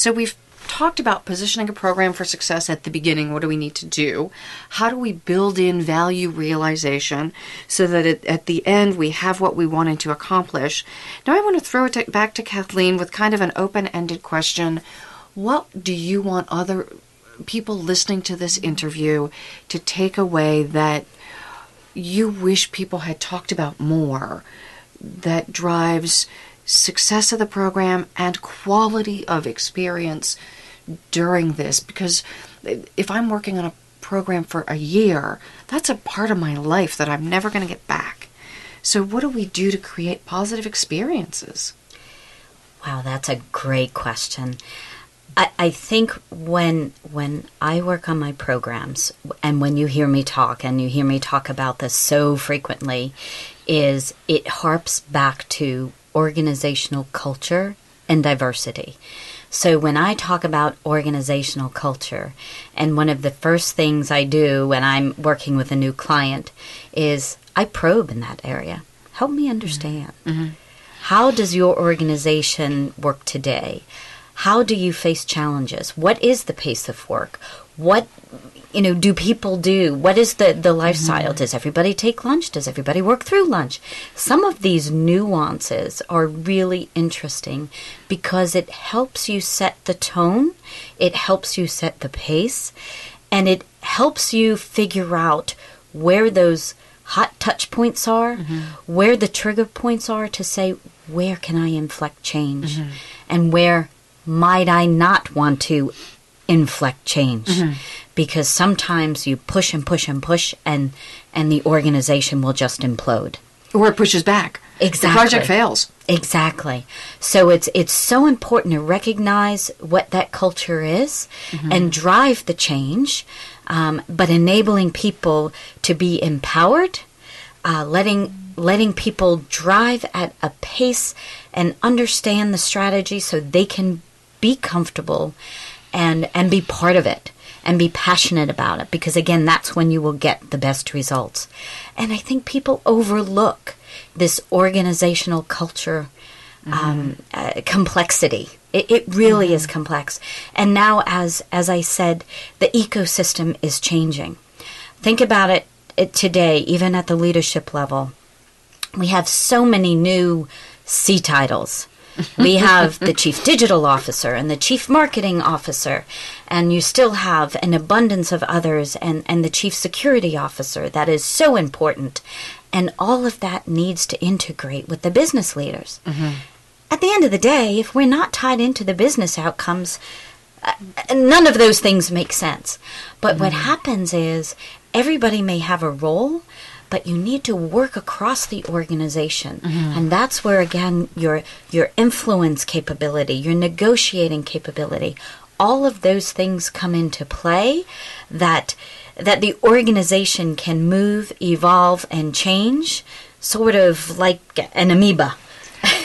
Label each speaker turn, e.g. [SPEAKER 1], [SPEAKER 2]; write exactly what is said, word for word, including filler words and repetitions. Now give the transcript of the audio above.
[SPEAKER 1] So we've talked about positioning a program for success at the beginning. What do we need to do? How do we build in value realization so that it, at the end we have what we wanted to accomplish? Now I want to throw it to, back to Kathleen with kind of an open-ended question. What do you want other people listening to this interview to take away that you wish people had talked about more, that drives success of the program and quality of experience during this? Because if I'm working on a program for a year, that's a part of my life that I'm never going to get back. So what do we do to create positive experiences?
[SPEAKER 2] Wow, that's a great question. I, I think when when I work on my programs, and when you hear me talk, and you hear me talk about this so frequently, is it harps back to organizational culture and diversity. So when I talk about organizational culture, and one of the first things I do when I'm working with a new client is I probe in that area. Help me understand. Mm-hmm. How does your organization work today? How do you face challenges? What is the pace of work? What, you know, do people do? What is the, the lifestyle? Mm-hmm. Does everybody take lunch? Does everybody work through lunch? Some of these nuances are really interesting because it helps you set the tone, it helps you set the pace, and it helps you figure out where those hot touch points are, mm-hmm. where the trigger points are to say, where can I inflect change? Mm-hmm. And where might I not want to inflect change? Mm-hmm. Because sometimes you push and push and push, and and the organization will just implode.
[SPEAKER 1] Or it pushes back.
[SPEAKER 2] Exactly.
[SPEAKER 1] The project fails.
[SPEAKER 2] Exactly. So it's it's so important to recognize what that culture is, mm-hmm. and drive the change, um, but enabling people to be empowered, uh, letting letting people drive at a pace and understand the strategy so they can be comfortable and and be part of it and be passionate about it, because again, that's when you will get the best results. And I think people overlook this organizational culture um, mm-hmm. uh, complexity. It, it really mm-hmm. is complex. And now, as as I said, the ecosystem is changing. Think about it, it today, even at the leadership level. We have so many new C titles. We have the chief digital officer and the chief marketing officer, and you still have an abundance of others, and, and the chief security officer. That is so important. And all of that needs to integrate with the business leaders. Mm-hmm. At the end of the day, if we're not tied into the business outcomes, uh, none of those things make sense. But mm-hmm. what happens is everybody may have a role, but you need to work across the organization. Mm-hmm. And that's where, again, your your influence capability, your negotiating capability, all of those things come into play, that that the organization can move, evolve, and change, sort of like an amoeba.